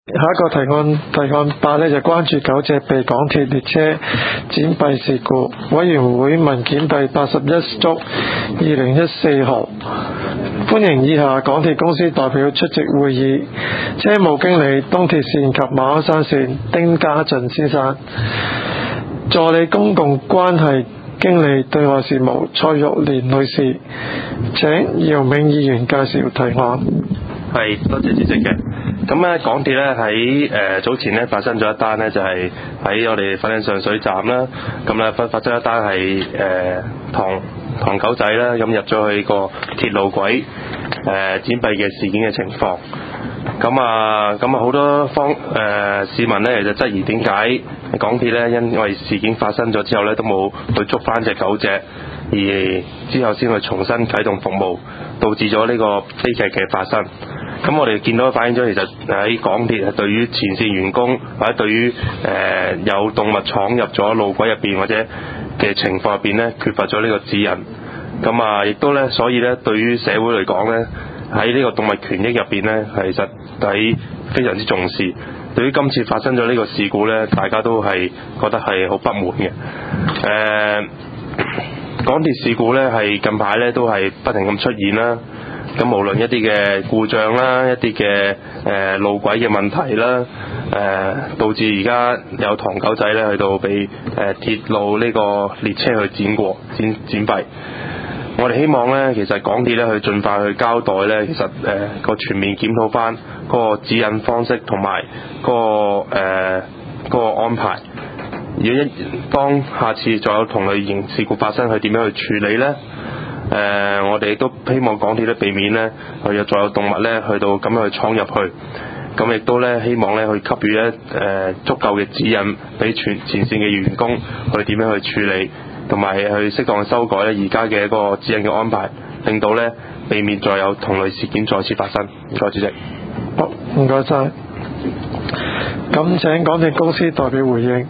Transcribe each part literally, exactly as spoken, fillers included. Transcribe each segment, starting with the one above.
下一個提案提案八呢，就關注九隻被港鐵列車剪弊事故，委員會文件第八十一觸二零一四號，歡迎以下港鐵公司代表出席會議：車務經理東鐵線及馬鞍山線丁家俊先生，助理公共關係經理對外事務蔡玉蓮女士。請姚銘議員介紹提案。 係，多謝主席嘅。咁咧，港鐵咧喺誒早前咧發生咗一單咧，就係、是、喺我哋粉嶺上水站啦。咁咧發發生一單係誒唐唐狗仔啦，咁入咗去個鐵路軌誒、呃、剪弊嘅事件嘅情況。咁啊，咁啊好多方誒、呃、市民咧就質疑點解港鐵咧因為事件發生咗之後咧都冇去捉翻隻狗隻，而之後先去重新啟動服務，導致咗呢個悲劇嘅發生。咁我哋見到反映咗，其實喺港鐵係對於前線員工或者對於誒、呃、有動物闖入咗路軌入邊或者嘅情況入邊咧，缺乏咗呢個指引。咁啊，亦都咧，所以咧，對於社會嚟講咧，喺呢個動物權益入邊咧，其實係非常之重視。對於今次發生咗呢個事故咧，大家都係覺得係好不滿嘅。誒、呃，港鐵事故咧係近排咧都係不停咁出現啦。咁無論一啲嘅故障啦，一啲嘅誒路軌嘅問題啦，誒、呃、導致而家有唐狗仔咧去到被誒、呃、鐵路呢個列車去剪過剪剪弊。我哋希望咧，其實港鐵咧去盡快去交代咧，其實誒個、呃、全面檢討翻嗰個指引方式同埋嗰個誒、呃嗰個安排。如果一當下次再有同類型事故發生，佢點樣去處理咧？誒、呃，我哋亦都希望港鐵咧避免咧，佢有再有動物咧去到咁樣去闖入去，咁亦都咧希望咧去給予咧誒足夠嘅指引俾全前線嘅員工去點樣去處理，同埋去適當修改咧而家嘅一個指引嘅安排，令到咧避免再有同類事件再次發生。唔該，主席。 好，唔該晒。咁請港鐵公司代表回應。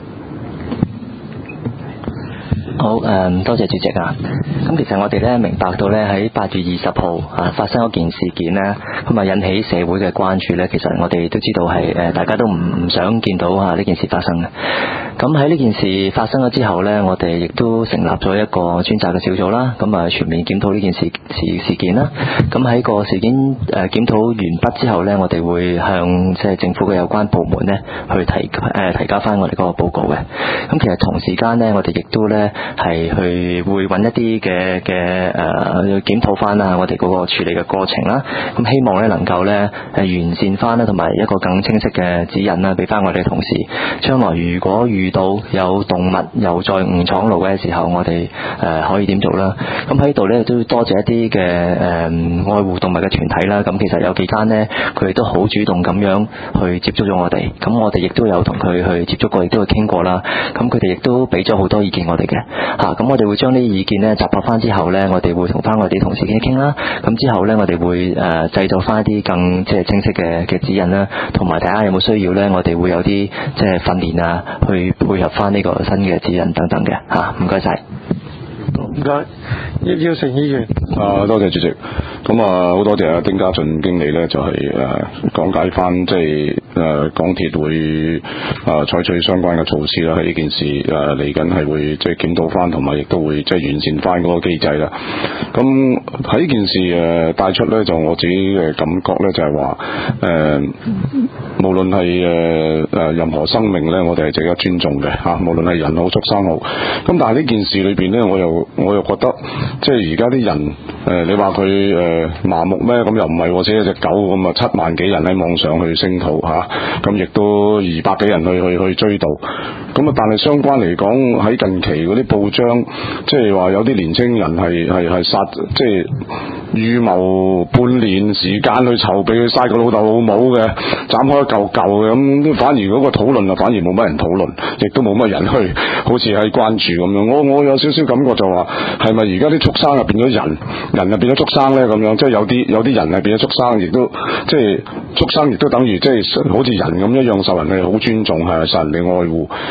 好誒、嗯，多謝主席啊！咁其實我哋咧明白到咧喺八月二十號啊發生嗰件事件咧，咁啊引起社會嘅關注咧，其實我哋都知道係誒大家都唔唔想見到啊呢件事發生嘅。咁喺呢件事發生咗之後咧，我哋亦都成立咗一個專責嘅小組啦，咁啊全面檢討呢件事事事件啦。咁喺個事件誒檢討完畢之後咧，我哋會向即係政府嘅有關部門咧去提誒、呃、提交翻我哋嗰個報告嘅。咁其實同時間咧，我哋亦都咧係去會揾一啲嘅嘅誒檢討翻啊，我哋嗰個處理嘅過程啦。咁希望咧能夠咧誒完善翻啦，同埋一個更清晰嘅指引啦，俾翻我哋同事。將來如果遇到有動物又再誤闖路嘅時候，我哋誒、呃、可以點做啦？咁喺度咧都多謝一啲嘅誒愛護動物嘅團體啦。咁其實有幾間呢，佢哋都好主動咁樣去接觸咗我哋。咁我哋亦都有同佢去接觸過，亦都去傾過啦。咁佢哋亦都俾咗好多意見我哋嘅。嚇、啊，咁我哋會將呢啲意見咧集合翻之後咧，我哋會同翻我哋同事傾一傾啦。咁之後咧，我哋會誒、呃、製造翻一啲更即係清晰嘅嘅指引啦，同埋大家有冇需要咧，我哋會有啲即係訓練啊，去配合翻呢個新嘅指引等等嘅嚇。唔該晒。 唔該，葉耀成議員。 啊，多謝主席。咁啊，好多謝阿丁家俊經理咧，就係、是、誒、呃、講解翻，即係誒港鐵會啊採、呃、取相關嘅措施啦。喺呢件事誒嚟緊係會即係檢討翻，同埋亦都會即係完善翻嗰個機制啦。咁喺呢件事誒帶出咧，就我自己嘅感覺咧，就係話誒，無論係誒誒任何生命咧，我哋係值得尊重嘅嚇、啊。無論係人好、畜生好。咁但係呢件事裏邊咧，我又我又覺得即係而家啲人誒、呃，你話佢誒麻木咩？咁又唔係，只係隻狗咁啊，七萬幾人喺網上去聲討嚇，咁、啊、亦都二百幾人去去去追悼。咁啊，但係相關嚟講，喺近期嗰啲報章，即係話有啲年青人係係係殺，即係預謀半年時間去籌備去嘥個老豆老母嘅，斬開一嚿嚿嘅咁，反而嗰個討論啊，反而冇乜人討論，亦都冇乜人去，好似係關注咁樣。我我有少少感覺就話，係咪而家啲畜生啊變咗人，人啊變咗畜生咧咁樣？即係有啲有啲人係變咗畜生，亦都即係畜生，亦都等於即係好似人咁一樣受人哋好尊重，係受人哋愛護。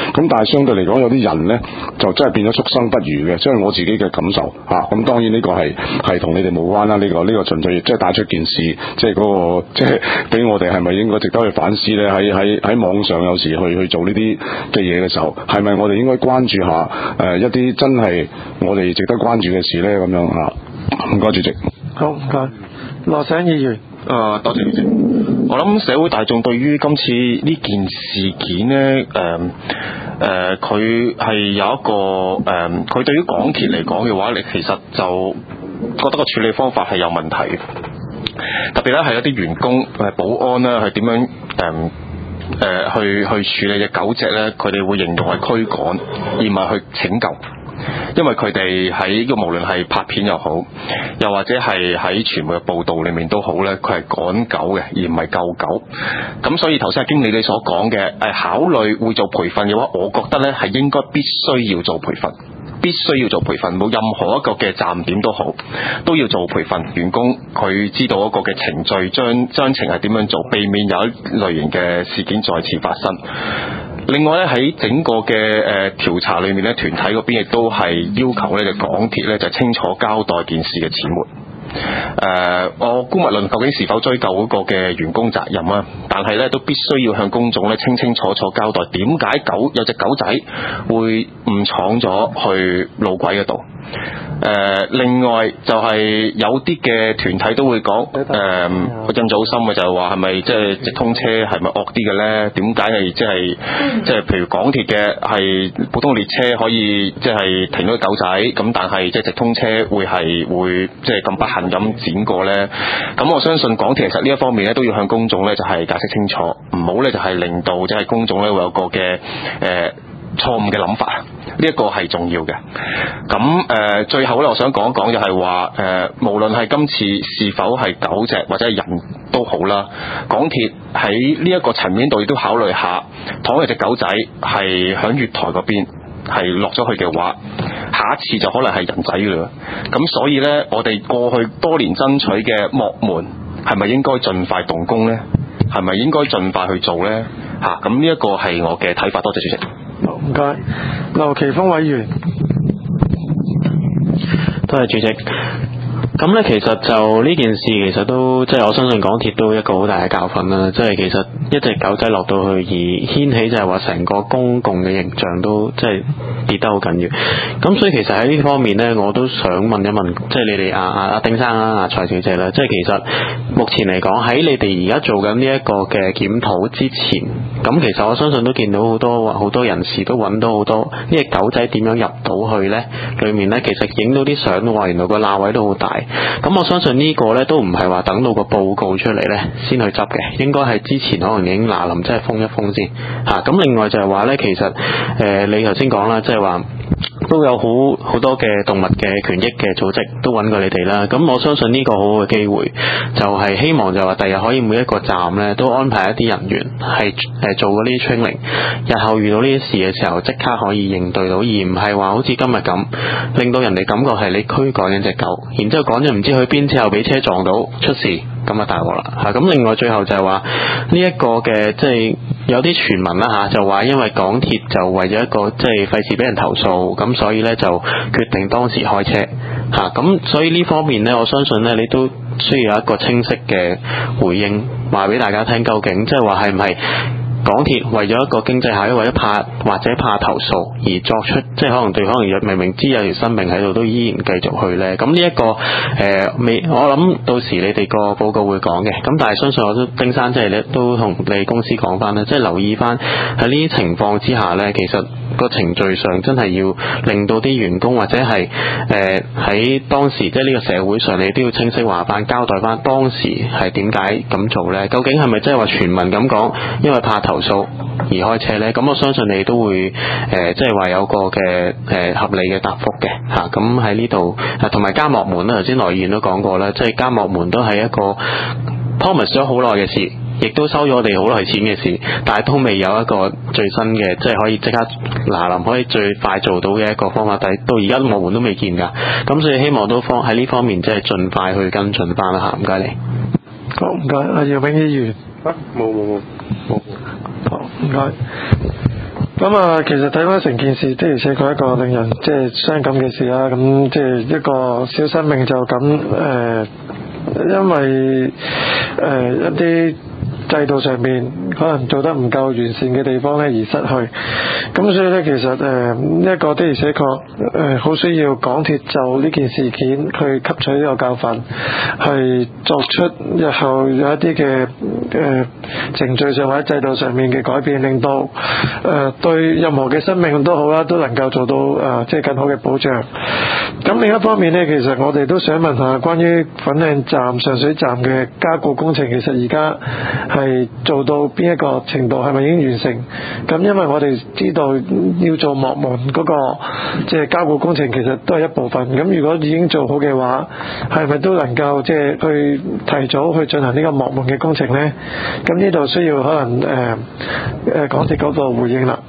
咁但係相對嚟講，有啲人咧就真係變咗畜生不如嘅，即係我自己嘅感受嚇。咁、啊、當然呢個係係同你哋冇關啦，呢、呢個呢、呢個純粹即係帶出件事，即係嗰、嗰個即係俾我哋係咪應該值得去反思咧？喺喺喺網上有時去去做呢啲嘅嘢嘅時候，係咪我哋應該關注下誒、呃、一啲真係我哋值得關注嘅事咧？咁樣啊，唔該主席。 好，唔該，羅醒議員。 啊，多謝主席。我諗社會大眾對於今次呢件事件呢，誒、呃、誒，佢、呃、係有一個誒，佢、呃、對於港鐵嚟講嘅話，你其實就覺得個處理方法係有問題嘅。特別咧係一啲員工誒保安啦，係點樣誒誒、呃、去去處理隻狗隻咧？佢哋會形容係驅趕，而唔係去拯救。因為佢哋喺個無論係拍片又好，又或者係喺傳媒嘅報導裏面都好咧，佢係趕狗嘅，而唔係救狗。咁所以頭先阿經理你所講嘅誒考慮會做培訓嘅話，我覺得咧係應該必須要做培訓。必須要做培訓，冇任何一個嘅站點都好，都要做培訓。員工佢知道一個嘅程序，章章程係點樣做，避免有一類型嘅事件再次發生。另外咧喺整個嘅誒調查裏面咧，團體嗰邊亦都係要求咧，就港鐵咧就清楚交代件事嘅始末。誒、呃，我姑勿論究竟是否追究嗰個嘅員工責任啊，但係咧都必須要向公眾咧清清楚楚交代點解狗有隻狗仔會誤闖咗去路軌嗰度。誒、呃，另外就係有啲嘅團體都會講，誒、呃，印早心嘅就係話係咪即係直通車係咪惡啲嘅咧？點解係即係即係譬如港鐵嘅係普通列車可以即係停咗狗仔，咁但係即係直通車會係會即係咁不幸咁剪過咧？咁我相信港鐵其實呢一方面咧都要向公眾咧就係解釋清楚，唔好咧就係令到即係公眾咧會有個嘅誒。呃錯誤嘅諗法，呢、這、一個係重要嘅。咁誒、呃，最後咧，我想講一講就係話誒，無論係今次是否係狗隻或者係人都好啦，港鐵喺呢一個層面度亦都考慮下，倘若隻狗仔係響月台嗰邊係落咗去嘅話，下一次就可能係人仔㗎喇。咁所以呢，我哋過去多年爭取嘅幕門係咪應該盡快動工呢？係咪應該盡快去做呢？嚇、啊，咁呢一個係我嘅睇法。多謝主席。 好，唔該，劉奇峰委員。 多謝主席。咁咧，其實就呢件事其實都即係我相信港鐵都一個好大嘅教訓啦。即係其實一隻狗仔落到去而掀起就係話成個公共嘅形象都即係跌得好緊要。咁所以其實喺呢方面咧，我都想問一問，即係你哋阿阿阿丁生啦、阿蔡小姐啦，即係其實目前嚟講喺你哋而家做緊呢一個嘅檢討之前，咁其實我相信都見到好多好多人士都揾到好多呢隻狗仔點樣入到去咧，裏面咧其實影到啲相話原來個罅位都好大。咁我相信呢個呢都唔係話等到個報告出嚟呢先去執嘅，應該係之前可能已經嗱臨，即係封一封先嚇。咁、啊、另外就係話呢，其實誒、呃、你頭先講啦，即係話都有好好多嘅動物嘅權益嘅組織都揾過你哋啦。咁我相信呢個好好嘅機會，就係希望就話第日可以每一個站呢都安排一啲人員係誒做嗰啲 training，日後遇到呢啲事嘅時候即刻可以應對到，而唔係話好似今日咁令到人哋感覺係你驅趕緊隻狗，然之後趕咗唔知去邊之後俾車撞到出事，咁啊大鑊啦嚇！咁另外最後就係話呢一個嘅即係有啲傳聞啦嚇，就話因為港鐵就為咗一個即係費事俾人投訴，咁所以呢就決定當時開車嚇。咁所以呢方面呢，我相信呢你都需要有一個清晰嘅回應，話俾大家聽，究竟即係話係唔係港鐵為咗一個經濟效益，為咗怕或者怕投訴而作出，即係可能對可能明明知有條生命喺度，都依然繼續去呢。咁呢一個誒未、呃，我諗到時你哋個報告會講嘅。咁但係相信我都丁生即係你都同你公司講翻啦，即係留意翻喺呢啲情況之下呢，其實個程序上真係要令到啲員工或者係誒喺當時即係呢個社會上，你都要清晰話翻交代翻當時係點解咁做呢？究竟係咪即係話傳聞咁講，因為怕投訴而開車呢？咁我相信你都會誒、呃，即係話有個嘅誒、呃、合理嘅答覆嘅嚇。咁喺呢度同埋加幕門啦，頭先來議員都講過啦，即係加幕門都係一個 promise 咗好耐嘅事，亦都收咗我哋好耐錢嘅事，但係都未有一個最新嘅，即係可以即刻嗱臨可以最快做到嘅一個方法。但係到而家幕門都未見㗎，咁所以希望都方喺呢方面即係盡快去跟進翻啦嚇。唔該你。 好，唔該，阿姚永議員。 啊，冇冇冇冇。 好，唔該。 咁啊，其實睇翻成件事的而且確一個令人即係傷感嘅事啦。咁即係一個小生命就咁誒、呃，因為誒、呃、一啲制度上面可能做得唔夠完善嘅地方咧而失去，咁所以咧其實誒呢一個的而且確誒好需要港鐵就呢件事件去吸取呢個教訓，去作出日後有一啲嘅誒程序上或者制度上面嘅改變，令到誒、呃、對任何嘅生命都好啦，都能夠做到誒、呃、即係更好嘅保障。咁另一方面咧，其實我哋都想問下關於粉嶺站上水站嘅加固工程，其實而家係做到邊一個程度，係咪已經完成？咁因為我哋知道要做幕門嗰個即係加固工程，其實都係一部分。咁如果已經做好嘅話，係咪都能夠即係去提早去進行呢個幕門嘅工程呢？咁呢度需要可能誒誒、呃、港鐵嗰個回應啦。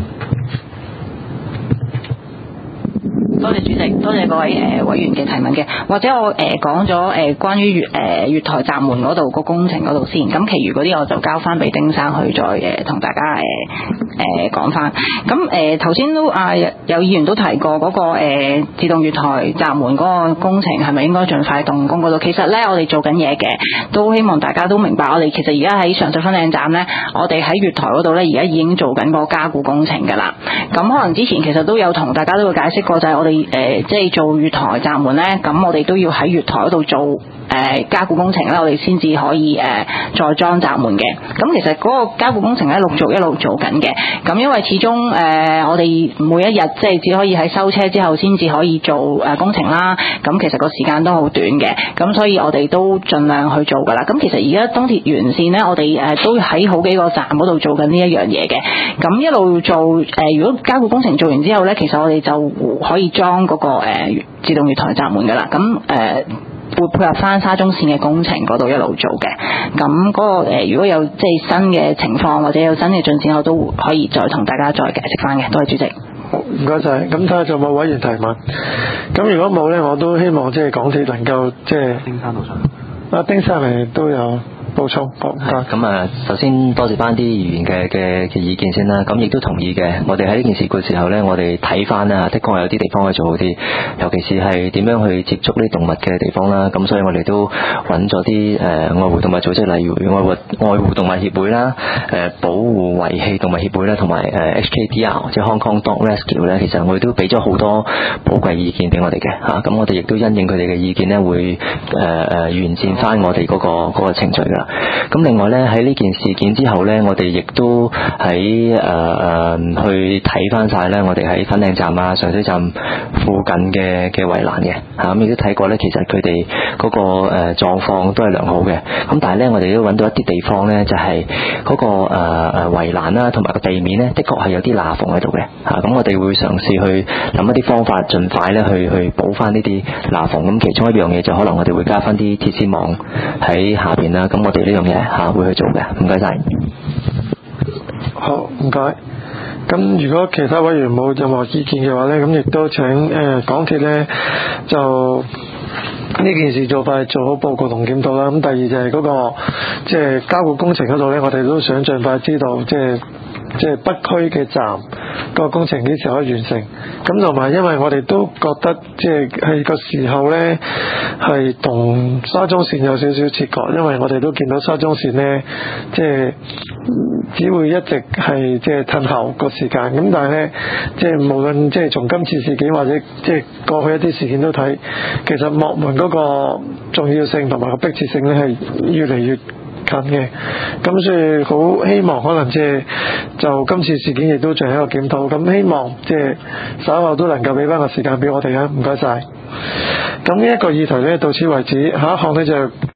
多謝主席，多謝各位誒、呃、委員嘅提問嘅，或者我誒、呃、講咗誒、呃、關於月誒、呃、月台閘門嗰度個工程嗰度先，咁其餘嗰啲我就交翻俾丁生去再誒同、呃、大家誒誒講翻。咁誒頭先都啊有議員都提過嗰、那個誒、呃、自動月台閘門嗰個工程係咪應該盡快動工嗰度？其實咧我哋做緊嘢嘅，都希望大家都明白，我哋其實而家喺上水粉嶺站咧，我哋喺月台嗰度咧而家已經做緊個加固工程㗎啦。咁可能之前其實都有同大家都會解釋過，就係我哋誒、呃、即係做月台閘門咧，咁我哋都要喺月台嗰度做誒、呃、加固工程咧，我哋先至可以誒、呃、再裝閘門嘅。咁其實嗰個加固工程咧陸續一路做緊嘅。咁因為始終誒、呃、我哋每一日即係只可以喺收車之後先至可以做誒、呃、工程啦。咁其實個時間都好短嘅。咁所以我哋都盡量去做㗎啦。咁其實而家東鐵沿線咧，我哋誒、呃、都喺好幾個站嗰度做緊呢一樣嘢嘅。咁一路做誒、呃，如果加固工程做完之後咧，其實我哋就可以裝嗰、那個、呃、自動月台閘門㗎啦。咁誒、呃、會配合翻沙中線嘅工程嗰度一路做嘅。咁嗰、那個、呃、如果有即係新嘅情況或者有新嘅進展，我都可以再同大家再解釋翻嘅。多謝主席。 好，唔該晒。咁睇下仲有冇委員提問。咁如果冇咧，我都希望即係港鐵能夠即係丁生到上。阿丁生嚟都有補充，好唔該。 咁啊，首先多謝翻啲議員嘅嘅嘅意見先啦。咁亦都同意嘅。我哋喺呢件事嘅時候呢，我哋睇翻啦，的確有啲地方可以做好啲，尤其是係點樣去接觸呢動物嘅地方啦。咁所以我哋都揾咗啲誒愛護動物組織，例如愛護愛護動物協會啦、誒保護遺棄動物協會啦，同埋誒 H K D R 即係 Hong Kong Dog Rescue 咧。其實我哋都俾咗好多寶貴意見俾我哋嘅嚇。咁我哋亦都因應佢哋嘅意見呢，會誒誒、呃、完善翻我哋嗰、嗰個嗰個程序㗎。咁另外咧，喺呢件事件之後咧，我哋亦都喺誒誒去睇翻晒咧，我哋喺粉嶺站啊、上水站附近嘅嘅圍欄嘅嚇，咁亦都睇過咧，其實佢哋嗰個誒、呃、狀況都係良好嘅。咁但係咧，我哋都揾到一啲地方咧，就係、是、嗰、那個誒誒、呃、圍欄啦，同埋個地面咧，的確係有啲罅縫喺度嘅嚇。咁、啊、我哋會嘗試去諗一啲方法，盡快咧去去補翻呢啲罅縫。咁其中一樣嘢就可能我哋會加翻啲鐵絲網喺下邊啦。咁我哋呢樣嘢嚇會去做嘅，唔該晒。 好，唔該。咁如果其他委員冇任何意見嘅話呢，咁亦都請誒、呃、港鐵呢就呢件事做快做好報告同檢討啦。咁第二就係嗰、那個即係、就是、加固工程嗰度呢，我哋都想盡快知道即係即係北區嘅站個工程幾時可以完成。咁同埋因為我哋都覺得即係係個時候呢係同沙中線有少少切割，因為我哋都見到沙中線呢即係只會一直係即係褪後個時間。咁但係呢即係無論即係從今次事件或者即係過去一啲事件都睇，其實幕門嗰個重要性同埋個迫切性呢係越嚟越近嘅。咁所以好希望可能即係就今次事件亦都進行一個檢討，咁希望即係稍後都能夠俾翻個時間俾我哋啊，唔該晒。咁呢一個議題呢到此為止，下一項呢就